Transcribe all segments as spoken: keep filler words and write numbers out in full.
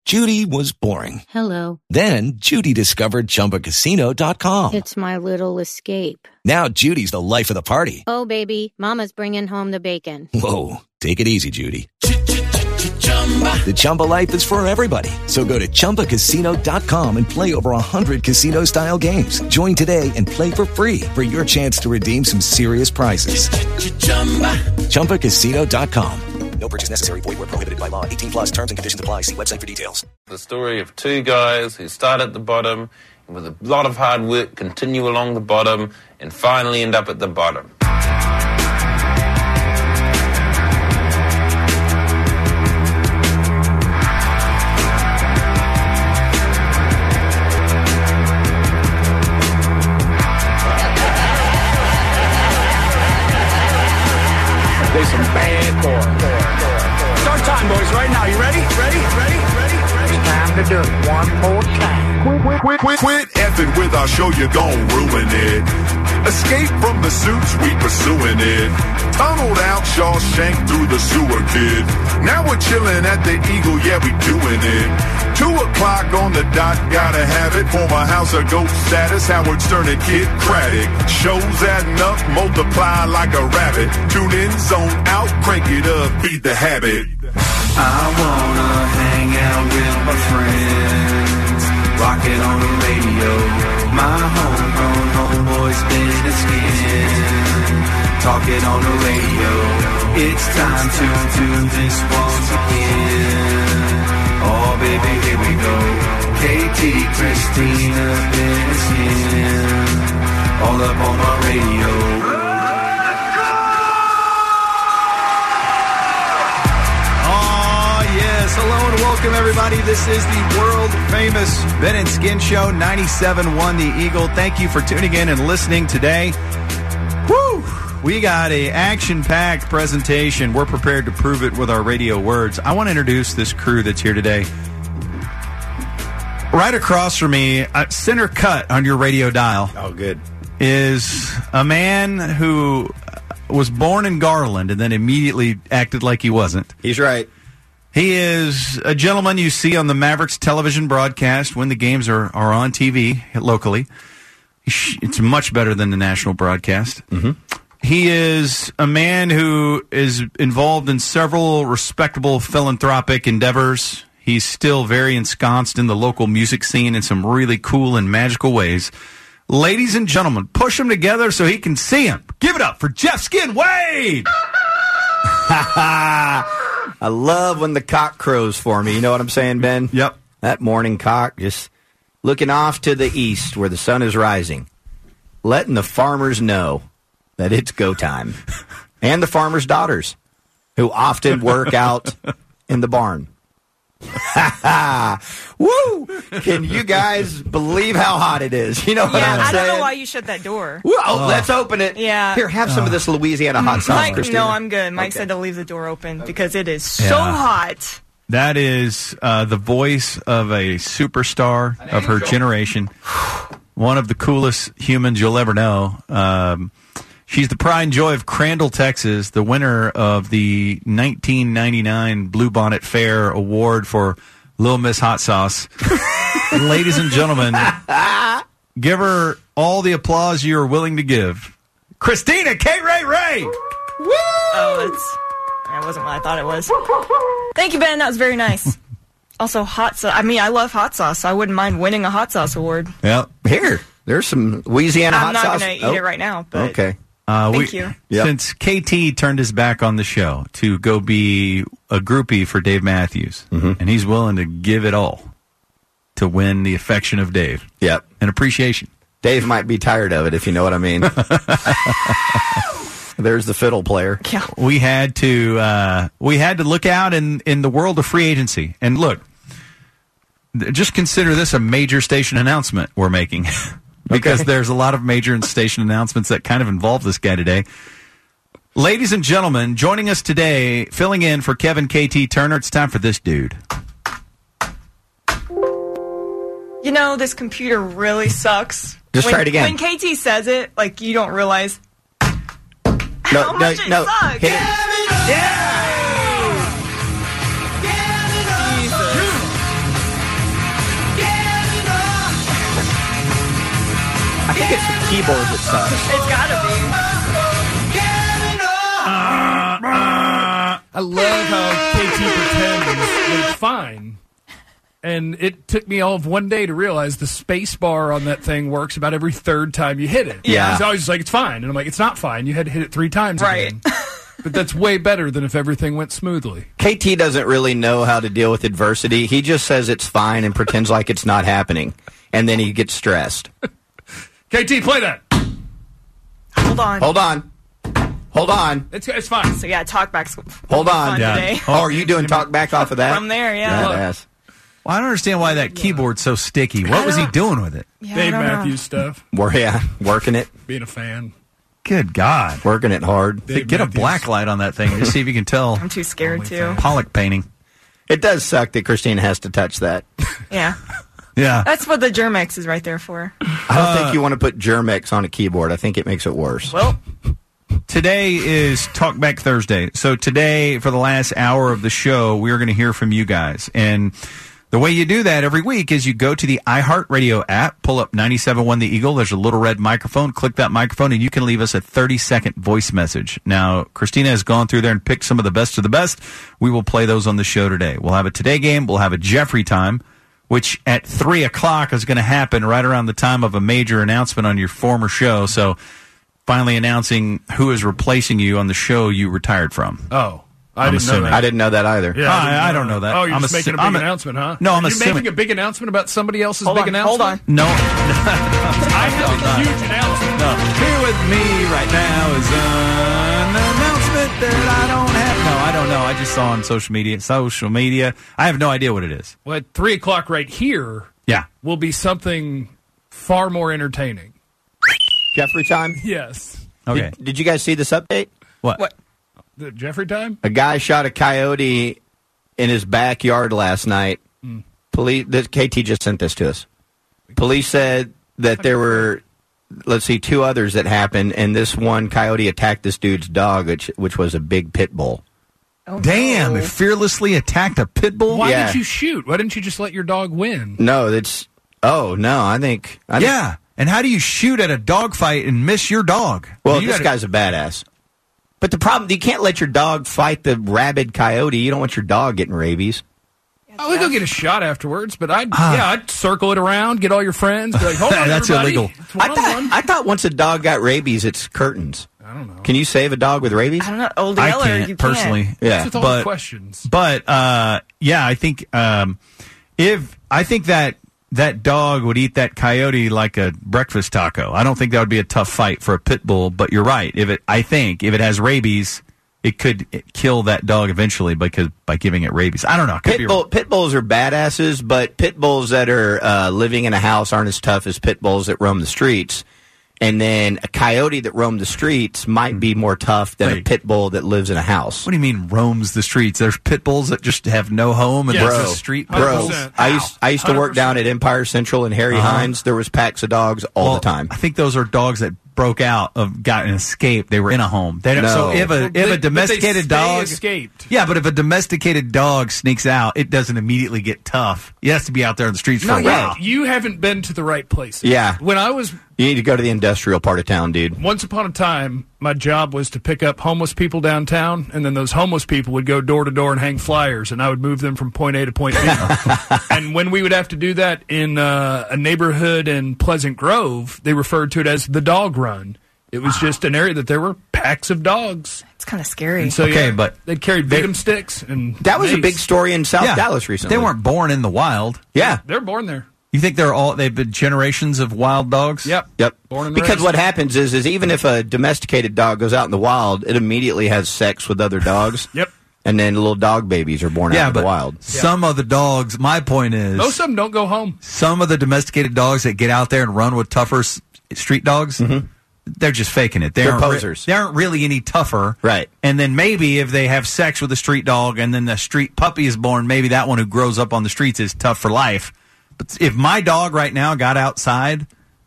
Judy was boring. Hello. Then Judy discovered Chumba Casino dot com. It's my little escape. Now Judy's the life of the party. Oh, baby, mama's bringing home the bacon. Whoa, take it easy, Judy. The Chumba life is for everybody. So go to Chumba Casino dot com and play over one hundred casino-style games. Join today and play for free for your chance to redeem some serious prizes. Chumba Casino dot com. No purchase necessary. Void where prohibited by law. eighteen plus terms and conditions apply. See website for details. The story of two guys who start at the bottom and with a lot of hard work continue along the bottom and finally end up at the bottom. There's some bad corn. Start time, boys, right now. You ready? Ready? Ready? Ready? Ready? It's time to do it one more time. Quit, quit, quit, quit, quit effing with our show, you're gon' ruin it. Escape from the suits, we pursuing it. Tunneled out Shawshank through the sewer, kid. Now we're chilling at the Eagle, yeah, we doing it. Two o'clock on the dot, gotta have it. Former House of Goat status, Howard Stern and Kid Craddock. Shows adding up, multiply like a rabbit. Tune in, zone out, crank it up, beat the habit. I wanna hang out with my friends, rock it on the radio. My homegrown homeboys been a skin, talk it on the radio. It's time to do this once again. Oh baby, here we go. K T, Christina, been a skin, all up on my radio. Hello and welcome, everybody. This is the world-famous Ben and Skin Show, ninety-seven point one The Eagle. Thank you for tuning in and listening today. Woo! We got a action-packed presentation. We're prepared to prove it with our radio words. I want to introduce this crew that's here today. Right across from me, uh, center cut on your radio dial. Oh, good. Is a man who was born in Garland and then immediately acted like he wasn't. He's right. He is a gentleman you see on the Mavericks television broadcast when the games are, are on T V locally. It's much better than the national broadcast. Mm-hmm. He is a man who is involved in several respectable philanthropic endeavors. He's still very ensconced in the local music scene in some really cool and magical ways. Ladies and gentlemen, push them together so he can see them. Give it up for Jeff Skin Wade! I love when the cock crows for me. You know what I'm saying, Ben? Yep. That morning cock just looking off to the east where the sun is rising, letting the farmers know that it's go time. And the farmers' daughters, who often work out in the barn. Woo! Can you guys believe how hot it is? You know what yeah, I'm I saying? don't know why you shut that door. Woo, oh, oh, let's open it. Yeah. Here, have some oh. of this Louisiana hot sauce, Mike, Christina. no, I'm good. Mike okay. said to leave the door open because it is Yeah. so hot. That is uh, the voice of a superstar of her generation. One of the coolest humans you'll ever know. Um, she's the pride and joy of Crandall, Texas, the winner of the nineteen ninety-nine Bluebonnet Fair Award for Little Miss Hot Sauce. Ladies and gentlemen, give her all the applause you're willing to give. Christina K. Ray Ray! Woo! Oh, that's... That wasn't what I thought it was. Thank you, Ben. That was very nice. Also, hot sauce. I mean, I love hot sauce, so I wouldn't mind winning a hot sauce award. Yeah. Here, there's some Louisiana I'm hot sauce. not going to eat oh. it right now, but Okay. Uh, thank we, you. Yep. Since K T turned his back on the show to go be a groupie for Dave Matthews, mm-hmm. and he's willing to give it all to win the affection of Dave. Yep. And appreciation. Dave might be tired of it, if you know what I mean. There's the fiddle player. Yeah. We had to uh, we had to look out in, in the world of free agency. And look, just consider this a major station announcement we're making. Because Okay. there's a lot of major station announcements that kind of involve this guy today. Ladies and gentlemen, joining us today, filling in for Kevin K T Turner, it's time for this dude. You know, this computer really sucks. Just when, try it again. When K T says it, like, you don't realize No, how no, much it no. sucks. Hit it. Jesus. keyboard that sucks. It's gotta be. I love how K T pretends that it's fine. And it took me all of one day to realize the space bar on that thing works about every third time you hit it. Yeah. It's always like, it's fine. And I'm like, it's not fine. You had to hit it three times Right. again. But that's way better than if everything went smoothly. K T doesn't really know how to deal with adversity. He just says it's fine and pretends like it's not happening. And then he gets stressed. K T, play that. Hold on. Hold on. Hold on. It's, it's fine. So yeah, talkbacks. Hold on. Fun Yeah. today. Oh, are you doing talk back off of that? From there, yeah. Badass. Well, I don't understand why that keyboard's so sticky. What was he doing with it? Yeah, I Dave don't know. Matthews stuff. We're, yeah, working it. Being a fan. Good God. Working it hard. Dave Get a Matthews. black light on that thing. Just see if you can tell. I'm too scared to. Pollock painting. It does suck that Christina has to touch that. Yeah. Yeah. That's what the Germex is right there for. I don't think you want to put Germex on a keyboard. I think it makes it worse. Well, Today is Talkback Thursday. So today, for the last hour of the show, we're going to hear from you guys. And the way you do that every week is you go to the iHeartRadio app, pull up ninety-seven point one The Eagle. There's a little red microphone. Click that microphone, and you can leave us a thirty-second voice message. Now, Christina has gone through there and picked some of the best of the best. We will play those on the show today. We'll have a Today game. We'll have a Jeffrey time, which at three o'clock is going to happen right around the time of a major announcement on your former show. So finally announcing who is replacing you on the show you retired from. Oh. I I'm didn't know assuming. that. I didn't know that either. Yeah, I- I don't know that. Oh, you're I'm just assu- making a big I'm a- announcement, huh? No, I'm Are you assuming- making a big announcement about somebody else's hold big on. announcement? Hold on. No. I have a huge announcement. No. Here with me right now is an announcement that I don't have. No, I don't know. I just saw on social media. Social media. I have no idea what it is. Well, at three o'clock right here Yeah. will be something far more entertaining. Jeffrey time? Yes. Okay. Did, did you guys see this update? What? what? The Jeffrey time? A guy shot a coyote in his backyard last night. Mm. Police. This, K T just sent this to us. Police said that there were, let's see, two others that happened, and this one coyote attacked this dude's dog, which which was a big pit bull. Oh, Damn! no. It fearlessly attacked a pit bull. Why Yeah. didn't you shoot? Why didn't you just let your dog win? No, that's. Oh no, I think. I think Yeah. And how do you shoot at a dog fight and miss your dog? well, You this gotta- guy's a badass. But the problem, you can't let your dog fight the rabid coyote. You don't want your dog getting rabies. I would go get a shot afterwards, but I'd Ah. yeah, I'd circle it around, get all your friends, be like, hold on, That's everybody. illegal. It's I one-on-one. thought, I thought once a dog got rabies, it's curtains. I don't know. Can you save a dog with rabies? I don't know. Old I Yeller, can't you personally. can't. Yeah. What's with all the but questions? but uh, yeah, I think um, if I think that that dog would eat that coyote like a breakfast taco. I don't think that would be a tough fight for a pit bull. But you're right. If it, I think if it has rabies, it could kill that dog eventually because by giving it rabies. I don't know. Could be Pit, bull, pit bulls are badasses, but pit bulls that are uh, living in a house aren't as tough as pit bulls that roam the streets. And then a coyote that roamed the streets might be more tough than Wait. a pit bull that lives in a house. What do you mean roams the streets? There's pit bulls that just have no home and Yeah, they're Bro, just street pit one hundred bro, bulls. percent. I used I used to work down at Empire Central and Harry Uh-huh. Hines. There was packs of dogs all Well, the time. I think those are dogs that broke out of got an escape. They were in a home. They don't, No. So if a Well, if they- a but they domesticated stay dog escaped. yeah, but if a domesticated dog sneaks out, it doesn't immediately get tough. It has to be out there in the streets for No, a while. you haven't been to the right place. Yeah. When I was You need to go to the industrial part of town, dude. once upon a time, my job was to pick up homeless people downtown, and then those homeless people would go door to door and hang flyers, and I would move them from point A to point B. And when we would have to do that in uh, a neighborhood in Pleasant Grove, they referred to it as the dog run. It was just an area that there were packs of dogs. It's kind of scary. And so, Okay, yeah, but they'd carry they- victim sticks, and That was a mace. big story in South Yeah. Dallas recently. They weren't born in the wild. Yeah. They're born there. You think they're all they've been generations of wild dogs? Yep. Yep. Born and because raised. what happens is, is even if a domesticated dog goes out in the wild, it immediately has sex with other dogs. Yep. And then little dog babies are born Yeah, out in but the wild. some of the dogs. My point is, Most of them don't go home. some of the domesticated dogs that get out there and run with tougher s- street dogs, they're just faking it. They They're aren't re- posers. they aren't really any tougher. Right. And then maybe if they have sex with a street dog and then the street puppy is born, maybe that one who grows up on the streets is tough for life. But if my dog right now got outside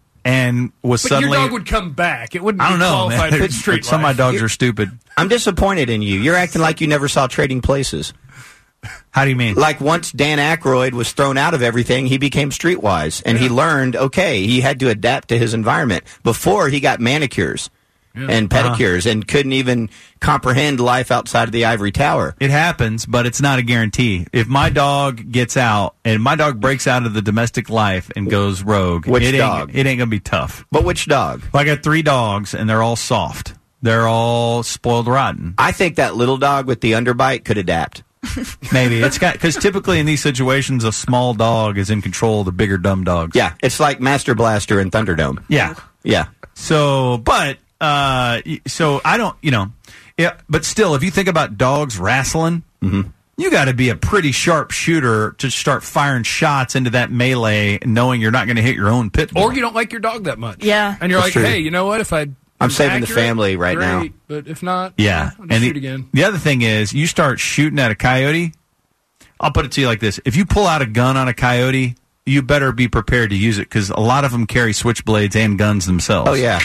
and was But suddenly, your dog would come back. It wouldn't I don't be know, qualified man. for the street Some of my life. dogs are stupid. I'm disappointed in you. You're acting like you never saw Trading Places. How do you mean? Like once Dan Aykroyd was thrown out of everything, he became streetwise, and yeah. he learned, okay, he had to adapt to his environment. Before, he got manicures yeah. and pedicures uh-huh. and couldn't even comprehend life outside of the ivory tower. It happens, but it's not a guarantee. If my dog gets out, and my dog breaks out of the domestic life and goes rogue, which it dog? Ain't, it ain't going to be tough. But which dog? Well, I got three dogs, and they're all soft. They're all spoiled rotten. I think that little dog with the underbite could adapt. Maybe it's got because typically in these situations, a small dog is in control of the bigger dumb dogs. Yeah, it's like Master Blaster and Thunderdome. Yeah, yeah. So, but uh, so I don't, you know, yeah. But still, if you think about dogs wrestling, mm-hmm. you got to be a pretty sharp shooter to start firing shots into that melee, knowing you're not going to hit your own pit bull. Or you don't like your dog that much. Yeah, and you're That's like, true. hey, you know what? If I I'm saving accurate, the family right great, now. But if not, yeah, I'll just and shoot the, again. The other thing is, you start shooting at a coyote. I'll put it to you like this: if you pull out a gun on a coyote, you better be prepared to use it because a lot of them carry switchblades and guns themselves. Oh yeah.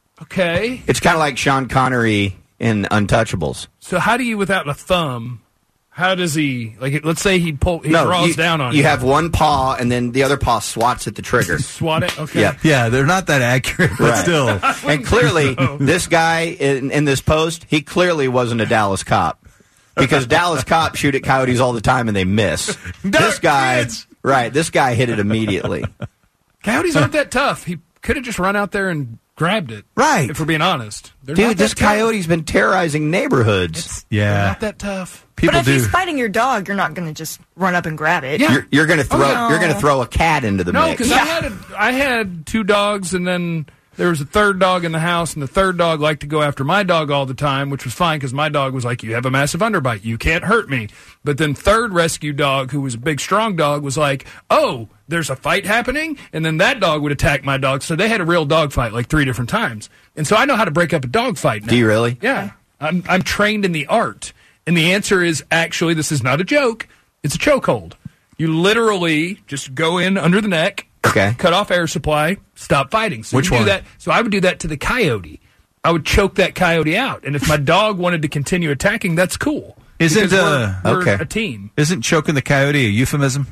Okay. It's kind of like Sean Connery in Untouchables. So how do you, without a thumb? How does he, like, let's say he pull, he no, draws you, down on you. you. You have one paw, and then the other paw swats at the trigger. Swat it? Okay. Yeah, yeah, they're not that accurate, but right. still. And clearly, so. this guy in, in this post, he clearly wasn't a Dallas cop. Because Dallas cops shoot at coyotes all the time, and they miss. This guy, kids. right, this guy hit it immediately. Coyotes aren't that tough. He could have just run out there and grabbed it. Right. If we're being honest. They're Dude, not this that tough. coyote's been terrorizing neighborhoods. It's, yeah. They're not that tough. People but if do. he's fighting your dog, you're not going to just run up and grab it. Yeah. You're, you're going to throw. Oh, no. You're going to throw a cat into the No, mix. because I had a, I had two dogs, and then there was a third dog in the house, and the third dog liked to go after my dog all the time, which was fine because my dog was like, "You have a massive underbite, you can't hurt me." But then third rescue dog, who was a big strong dog, was like, "Oh, there's a fight happening," and then that dog would attack my dog. So they had a real dog fight like three different times, and so I know how to break up a dog fight now. Do you really? Yeah, I'm I'm trained in the art. And the answer is actually, this is not a joke. It's a chokehold. You literally just go in under the neck, okay, cut off air supply, stop fighting. So Which you do one? that. So I would do that to the coyote. I would choke that coyote out. And if my dog wanted to continue attacking, that's cool. Isn't Because uh, we're, we're okay. a team. Isn't choking the coyote a euphemism?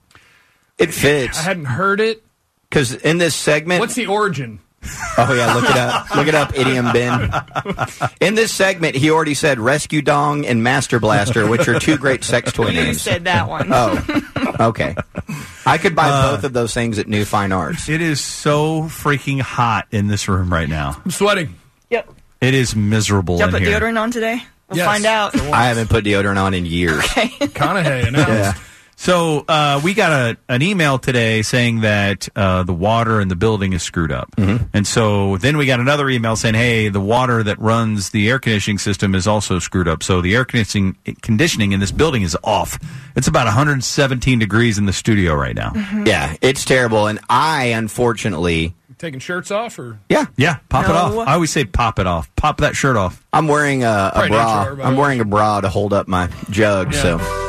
It fits. I hadn't heard it. Because in this segment, What's the origin? oh yeah, look it up. Look it up, Idiom Ben. In this segment, he already said Rescue Dong and Master Blaster, which are two great sex toy You names. said that one. Oh, okay. I could buy Uh, both of those things at New Fine Arts. It is so freaking hot in this room right now. I'm sweating. Yep. It is miserable Did I in put here. deodorant on today? We'll Yes. find out. I haven't put deodorant on in years. McConaughey announced. Yeah. So uh, we got a, an email today saying that uh, the water in the building is screwed up. Mm-hmm. And so then we got another email saying, hey, the water that runs the air conditioning system is also screwed up. So the air conditioning conditioning in this building is off. It's about one hundred seventeen degrees in the studio right now. Mm-hmm. Yeah, it's terrible. And I, unfortunately, Taking shirts off? or yeah, Yeah, pop it No. off. I always say pop it off. Pop that shirt off. I'm wearing a, a Probably bra. not sure, by I'm the way. wearing a bra to hold up my jug. Yeah. So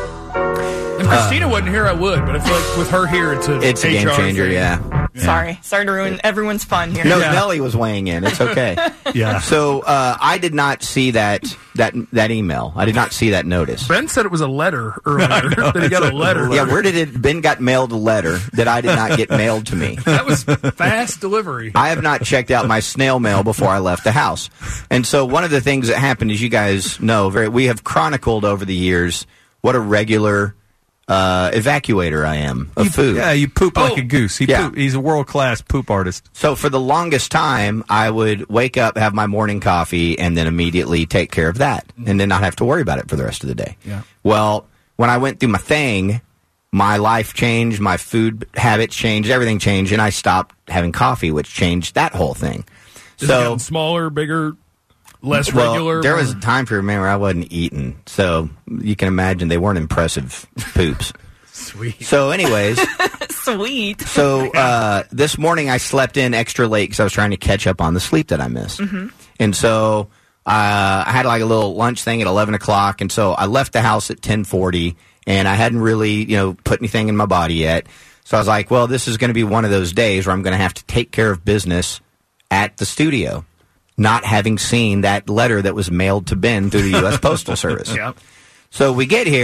If Christina wasn't here, I would. But I feel like with her here, it's a it's a H R game changer. thing. Yeah. Sorry. Sorry to ruin everyone's fun here. No, Yeah. Nelly was weighing in. It's okay. Yeah. So uh, I did not see that that that email. I did not see that notice. Ben said it was a letter earlier. that he got a letter. Yeah, where did it? Ben got mailed a letter that I did not get mailed to me. That was fast delivery. I have not checked out my snail mail before I left the house. And so one of the things that happened, as you guys know, very we have chronicled over the years what a regular uh, evacuator I am of You- food. Yeah, you poop like Oh. a goose. He Yeah. poop, he's a world-class poop artist. So for the longest time, I would wake up, have my morning coffee, and then immediately take care of that, and then not have to worry about it for the rest of the day. Yeah. Well, when I went through my thing, my life changed, my food habits changed, everything changed, and I stopped having coffee, which changed that whole thing. Is it So gotten smaller, bigger, less well, regular? there was a time period, man, where I wasn't eating, so you can imagine they weren't impressive poops. Sweet. So, anyways. Sweet. So uh, this morning I slept in extra late because I was trying to catch up on the sleep that I missed. Mm-hmm. And so uh, I had like a little lunch thing at eleven o'clock, and so I left the house at ten forty, and I hadn't really, you know, put anything in my body yet. So I was like, well, this is going to be one of those days where I'm going to have to take care of business at the studio, not having seen that letter that was mailed to Ben through the U S Postal Service. Yeah. So we get here,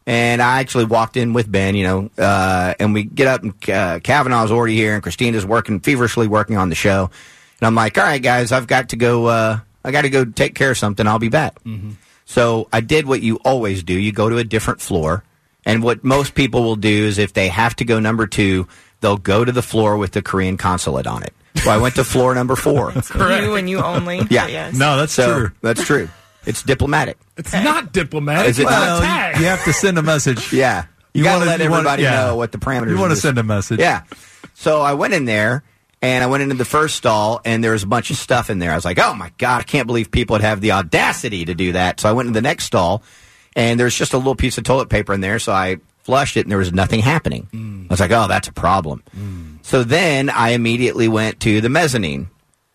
And I actually walked in with Ben, you know, uh, and we get up, and uh, Kavanaugh's already here, and Christina's working, feverishly working on the show. And I'm like, all right, guys, I've got to go, uh, I got to go take care of something. I'll be back. Mm-hmm. So I did what you always do. You go to a different floor. And what most people will do is if they have to go number two, they'll go to the floor with the Korean consulate on it. So I went to floor number four. You and you only. Yeah. Yes. No, that's So true. that's true. It's diplomatic. It's not diplomatic. Is it it's not? a tag. You have to send a message. Yeah. You, You got to wanna- let you wanna- everybody yeah. know what the parameters You of want to this- send a message. Yeah. So I went in there, and I went into the first stall, and there was a bunch of stuff in there. I was like, oh, my God, I can't believe people would have the audacity to do that. So I went into the next stall, and there's just a little piece of toilet paper in there, so I flushed it, and there was nothing happening. Mm. I was like, oh, that's a problem. Mm. So then I immediately went to the mezzanine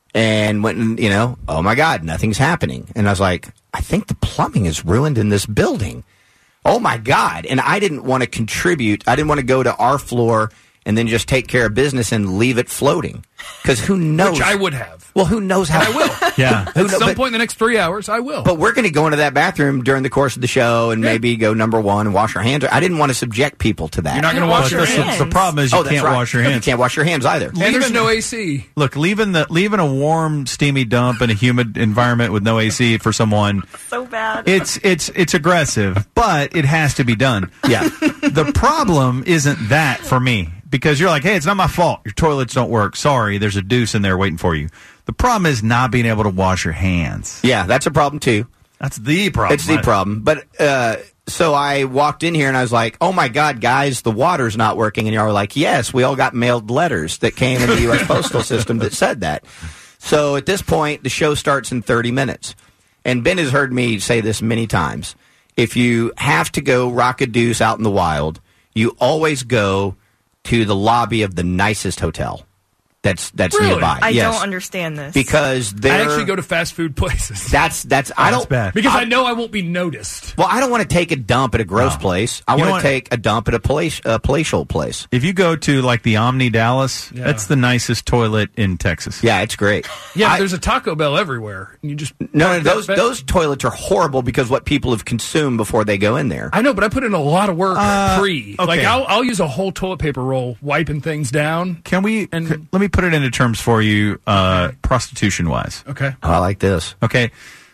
and went, and, you know, oh, my God, nothing's happening. And I was like, I think the plumbing is ruined in this building. Oh, my God. And I didn't want to contribute. I didn't want to go to our floor and then just take care of business and leave it floating. Because who knows? Which I would have. Well, who knows how? I will. Yeah. Who At know- some but- point in the next three hours, I will. But we're going to go into that bathroom during the course of the show and Yeah. maybe go number one and wash our hands. I didn't want to subject people to that. You're not going to Can't wash wash your your hands. hands. The problem is you Oh, that's can't right. wash your You hands. can't wash your hands either. And there's no A C. Look, leaving the leaving a warm, steamy dump in a humid environment with no A C for someone, So bad. it's it's it's aggressive, but it has to be done. Yeah. The problem isn't that for me, because you're like, hey, it's not my fault. Your toilets don't work. Sorry, there's a deuce in there waiting for you. The problem is not being able to wash your hands. Yeah, that's a problem, too. That's the problem. It's the problem. But uh, so I walked in here and I was like, oh, my God, guys, the water's not working. And y'all were like, yes, we all got mailed letters that came in the U S postal system that said that. So at this point, the show starts in thirty minutes. And Ben has heard me say this many times. If you have to go rock a deuce out in the wild, you always go to the lobby of the nicest hotel that's that's Really? nearby. I Yes. don't understand this. Because I they're actually go to fast food places. that's that's I That's don't bad. Because I, know I won't be noticed. Well, I don't want to take a dump at a gross No. place. I You know want what? to take a dump at a palatial, uh, palatial place. If you go to like the Omni Dallas, Yeah. that's the nicest toilet in Texas. Yeah, it's great. Yeah, I- there's a Taco Bell everywhere. And you just no, no, those That- those toilets are horrible because what people have consumed before they go in there. I know, but I put in a lot of work Uh, pre. okay. Like I'll, I'll use a whole toilet paper roll wiping things down. Can we? And- c- let me put it into terms for you, uh, prostitution wise. Okay, Oh, I like this. Okay,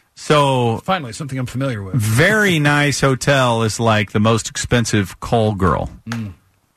so finally something I'm familiar with. very nice hotel is like the most expensive call girl, Mm.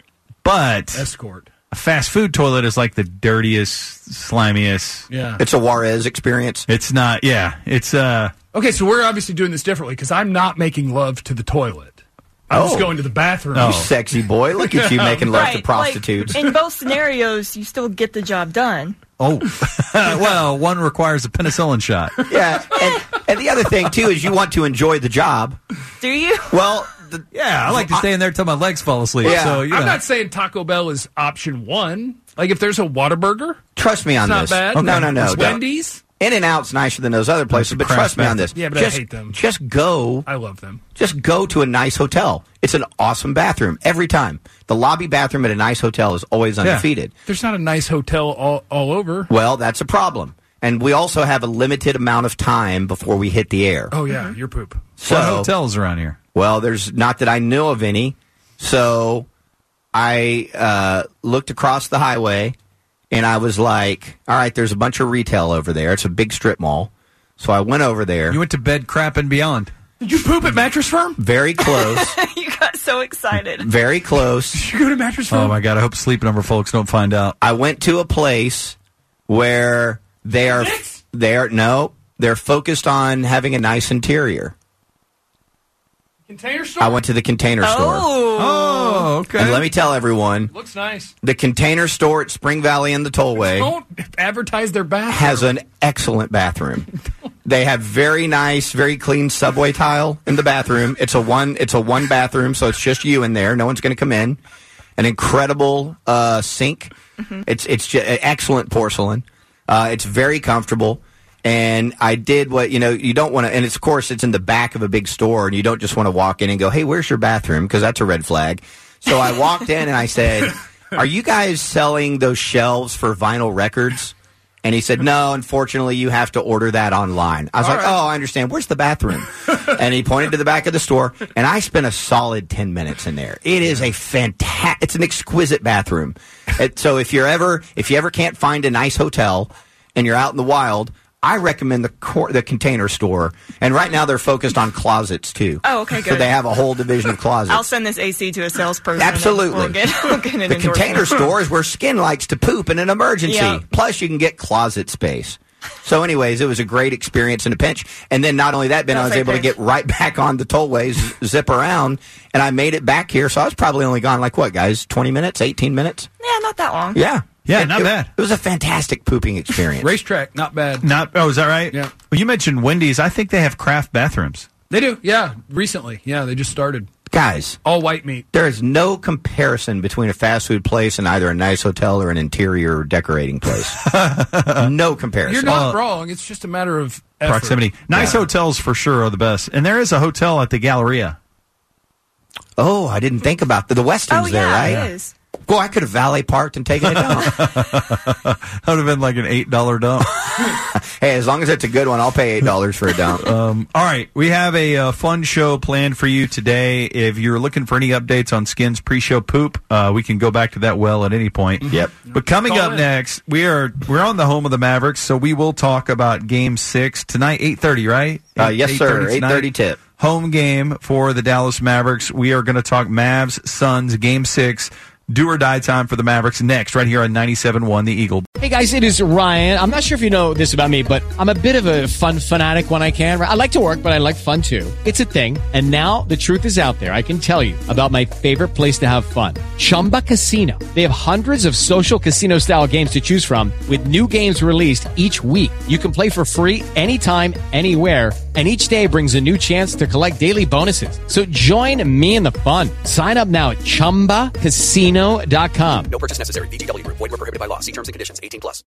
but Escort. a fast food toilet is like the dirtiest, slimiest. Yeah. It's a Juarez experience. It's not. Yeah, it's uh. Okay, so we're obviously doing this differently because I'm not making love to the toilet. I'm Oh. just going to the bathroom. Oh. You sexy boy. Look at you making love to Right, prostitutes. Like, in both scenarios, you still get the job done. Oh, well, one requires a penicillin shot. yeah, and, and the other thing too is you want to enjoy the job. Do you? Well, the, Yeah, I like to stay in there till my legs fall asleep. Yeah. So you know. I'm not saying Taco Bell is option one. Like if there's a Whataburger, trust me on it's not this. bad. No, no, no. Wendy's, In and Out's nicer than those other places, a but crash trust me on bathroom. this. Yeah, but I just, hate them. Just go. I love them. Just go to a nice hotel. It's an awesome bathroom every time. The lobby bathroom at a nice hotel is always undefeated. There's not a nice hotel all, all over. Well, that's a problem. And we also have a limited amount of time before we hit the air. Oh yeah, your poop. So, what hotels around here? well, there's not that I know of any. So I uh, looked across the highway and I was like, all right, there's a bunch of retail over there. It's a big strip mall. So I went over there. You went to Bed Crap and Beyond. Did you poop at Mattress Firm? Very close. You got so excited. Very close. Did you go to Mattress Firm? Oh my God! I hope Sleep Number folks don't find out. I went to a place where they are they are no, they're focused on having a nice interior. Container store. I went to the Container Store. Oh. Oh, okay. And let me tell everyone, Looks nice. the Container Store at Spring Valley and the Tollway Don't advertise their bathroom. has an excellent bathroom. They have very nice, very clean subway tile in the bathroom. It's a one it's a one bathroom, so it's just you in there. No one's going to come in. An incredible uh, sink. Mm-hmm. It's it's just excellent porcelain. Uh, it's very comfortable. And I did what, you know, you don't want to, and it's, of course, it's in the back of a big store, and you don't just want to walk in and go, hey, where's your bathroom? Because that's a red flag. So I walked in and I said, are you guys selling those shelves for vinyl records? And he said, no, unfortunately, you have to order that online. I was All like, right. oh, I understand. Where's the bathroom? And he pointed to the back of the store, and I spent a solid ten minutes in there. It is a fantastic, it's an exquisite bathroom. It, so if you're ever, if you ever can't find a nice hotel and you're out in the wild, I recommend the cor- the Container Store. And right now they're focused on closets, too. Oh, okay, So good. they have a whole division of closets. I'll send this A C to a salesperson. Absolutely. We'll get, we'll get an The Container endorsement. Store is where Skin likes to poop in an emergency. Yeah. Plus, you can get closet space. So, anyways, it was a great experience in a pinch. And then not only that, Ben, I was Okay, able to thanks. get right back on the tollways, zip around, and I made it back here. So I was probably only gone, like, what, guys, twenty minutes, eighteen minutes? Yeah, not that long. Yeah. Yeah, It- not it- bad. It was a fantastic pooping experience. Racetrack, not bad. Not. Oh, is that right? Yeah. Well, you mentioned Wendy's. I think they have craft bathrooms. They do, yeah. Recently, yeah, they just started. Guys, All white meat. there is no comparison between a fast food place and either a nice hotel or an interior decorating place. No comparison. You're not Uh, wrong. It's just a matter of effort. Proximity. Nice hotels for sure are the best. And there is a hotel at the Galleria. Oh, I didn't think about the, the Weston's Oh, there, yeah, right? it is. Boy, I could have valet parked and taken it down. That would have been like an eight dollar dump. Hey, as long as it's a good one, I'll pay eight dollars for a dump. Um, all right, we have a uh, fun show planned for you today. If you're looking for any updates on Skin's pre-show poop, uh, we can go back to that well at any point. Yep. But coming Call up in. next, we are we're on the home of the Mavericks, so we will talk about Game Six tonight, eight thirty, right? Uh, yes, sir. eight tonight. thirty tip. Home game for the Dallas Mavericks. We are going to talk Mavs, Suns, Game Six. Do or die time for the Mavericks next, right here on ninety-seven point one The Eagle. Hey guys, it is Ryan. I'm not sure if you know this about me, but I'm a bit of a fun fanatic when I can. I like to work, but I like fun too. It's a thing. And now the truth is out there. I can tell you about my favorite place to have fun. Chumba Casino. They have hundreds of social casino style games to choose from with new games released each week. You can play for free anytime, anywhere. And each day brings a new chance to collect daily bonuses. So join me in the fun. Sign up now at chumba casino dot com. No purchase necessary. V G W Group. Void where prohibited by law. See terms and conditions. eighteen plus.